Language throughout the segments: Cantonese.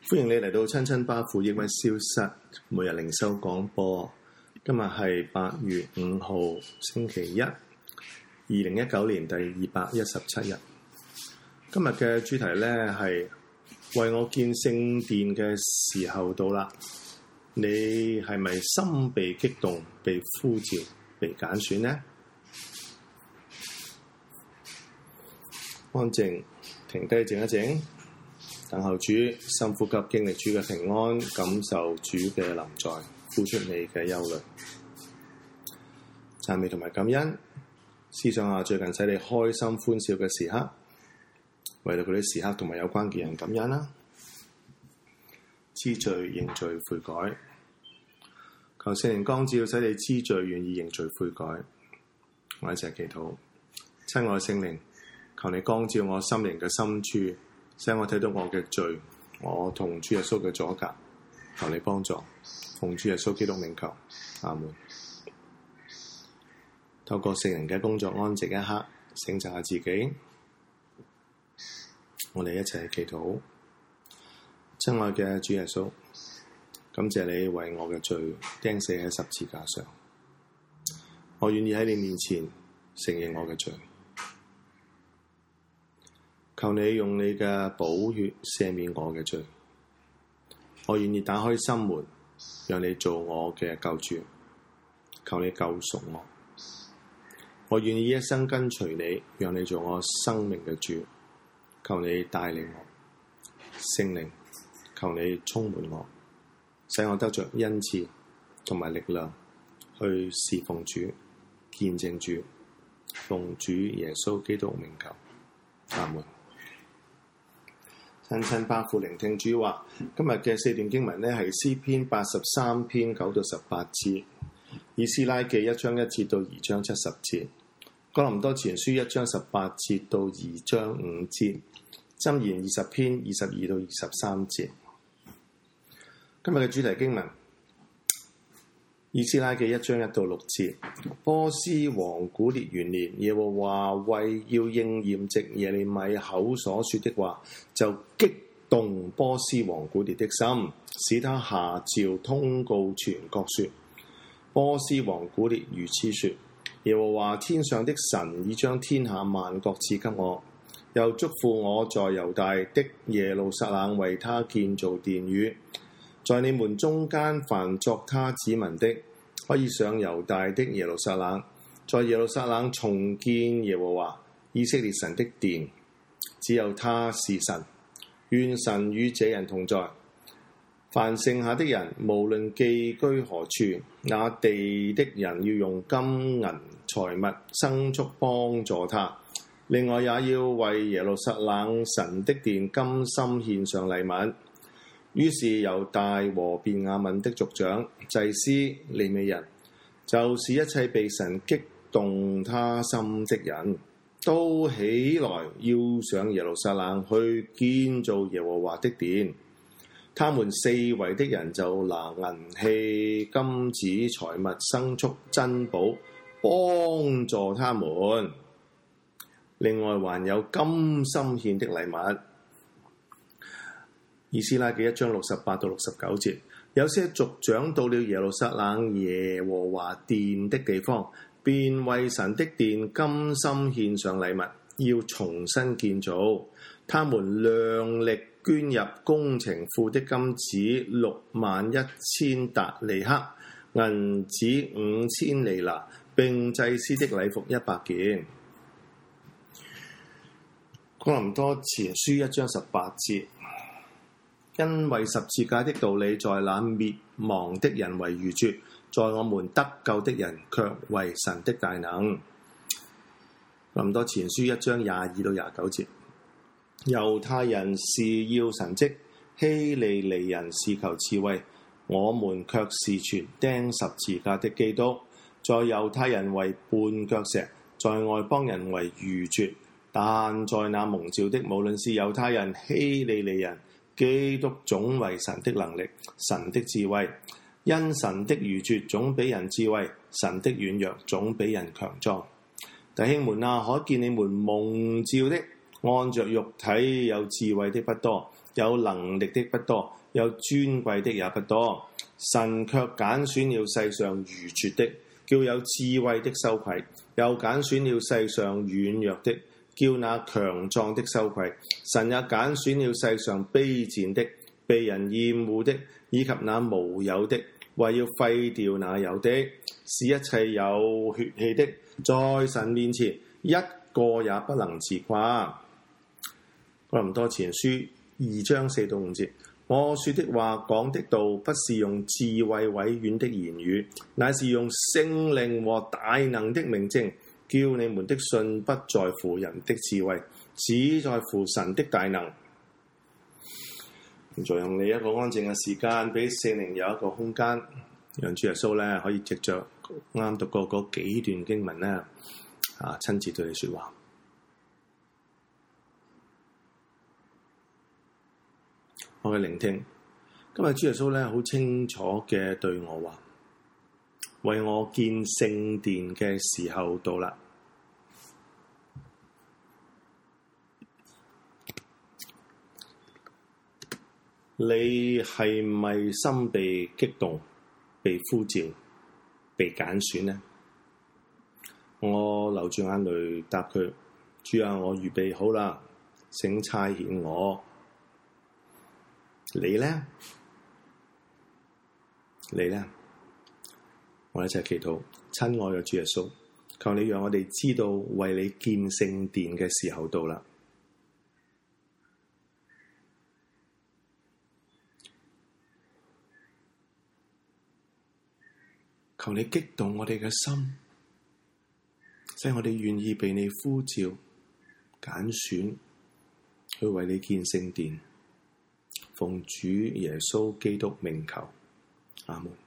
歡迎你嚟到親親巴父抑鬱消失每日靈修廣播。今日係8月5號星期一，2019年第217日。今日嘅主題呢係為我建聖殿嘅時候到啦。你係咪心被激動、被呼召、被揀選呢？安靜，停低靜一靜，等候主，深呼吸，經歷主嘅平安，感受主嘅臨在，呼出你嘅憂慮。讚美同埋感恩，思想下最近使你開心歡笑嘅時刻，為到嗰啲時刻同埋有關嘅人感恩啦。知罪認罪悔改，求聖靈光照，使你知罪願意認罪悔改。我一齊祈禱，親愛聖靈，求你光照我心靈嘅深處，使我睇到我嘅罪，我同主耶穌嘅阻隔，求你幫助，奉主耶穌基督名求，阿門。透過聖靈嘅工作，安靜一刻，省察下自己。我哋一齊祈禱。親愛嘅主耶穌，感謝你為我嘅罪釘死喺十字架上，我願意喺你面前承認我嘅罪。求你用你嘅寶血赦免我嘅罪，我願意打開心門，讓你做我嘅救主。求你救贖我，我願意一生跟隨你，讓你做我生命嘅主。求你帶領我，聖靈，求你充滿我，使我得着恩賜同埋力量去侍奉主、見證主，奉主耶穌基督名求，阿門。親親巴父聆聽主話，今日嘅四段經文呢係詩篇83篇9到18節，以斯拉記1章1節到2章70節，哥林多前書1章18節到2章5節，箴言20篇22到23節。今日嘅主題經文，以斯拉記1章1到6節，波斯王古列元年，耶和華為要應驗藉耶利米口所說的話，就激動波斯王古列的心，使他下詔通告全國說：波斯王古列如此說，耶和華天上的神已將天下萬國賜給我，又囑咐我在猶大的耶路撒冷為他建造殿宇。在你們中間凡作他子民的，可以上猶大的耶路撒冷，在耶路撒冷重建耶和華以色列神的殿。只有他是神，願神與這人同在。凡剩下的人，無論寄居何處，那地的人要用金銀財物牲畜幫助他。另外也要為耶路撒冷神的殿甘心獻上禮物。於是猶大和便雅憫的族長、祭司、利未人，就是一切被神激動他心的人，都起來要上耶路撒冷去建造耶和華的殿。他們四圍的人就拿銀器、金子、財物、牲畜、珍寶幫助他們。另外還有甘心獻的禮物。以斯拉記1章68到69節，有些族長到了耶路撒冷耶和華殿的地方，便為神的殿甘心獻上禮物，要重新建造。他們量力捐入工程庫的金子61000達利克，銀子5000利拿，並祭司的禮服100件。哥林多前書1章18節，因為十字架的道理在那滅亡的人為愚拙，在我們得救的人卻為神的大能。哥林多前書1章22到29節，猶太人是要神蹟，希利尼人是求智慧，我們卻是傳釘十字架的基督，在猶太人為絆腳石，在外邦人為愚拙，但在那蒙召的，無論是猶太人、希利尼人，基督總為神的能力、神的智慧。因神的愚拙總比人智慧，神的軟弱總比人強壯。弟兄們啊，可見你們蒙召的，按着肉體有智慧的不多， 有能力的不多，有尊貴的也不多。神卻揀選了世上愚拙的，叫有智慧的羞愧；又揀選了世上軟弱的，叫那強壯的羞愧。神也揀選了世上卑賤的、被人厭惡的，以及那無有的，為要廢掉那有的，使一切有血氣的在神面前一個也不能自誇。哥林多前書2章4到5節。我說的話講的道，不是用智慧委婉的言語，乃是用聖靈和大能的明證，叫你們的信不在乎人的智慧，只在乎神的大能。再用你一個安靜嘅時間，俾聖靈有一個空間，讓主耶穌咧可以藉着啱讀過嗰幾段經文咧，親自對你說話。我嘅聆聽，今日主耶穌咧好清楚嘅對我話，為我建聖殿嘅時候到啦。你係咪心被激動、被呼召、被揀選呢？我流住眼淚答佢：主啊，我預備好啦，請差遣我。你呢？我哋一齊祈禱。親愛嘅主耶穌，求你讓我哋知道為你建聖殿嘅時候到啦。求你激動我哋嘅心，使我哋願意被你呼召、揀選，去為你建聖殿。奉主耶穌基督名求，阿門。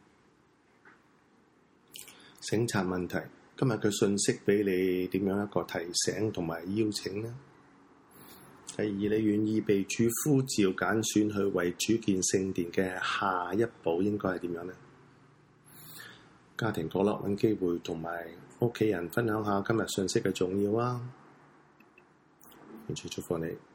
省察問題，今日嘅信息俾你點樣一個提醒同埋邀請呢？第二，你願意被主呼召揀選去為主建聖殿嘅下一步應該係點樣呢？家庭角落揾機會同埋屋企人分享下今日信息嘅重要啊！願主祝福你。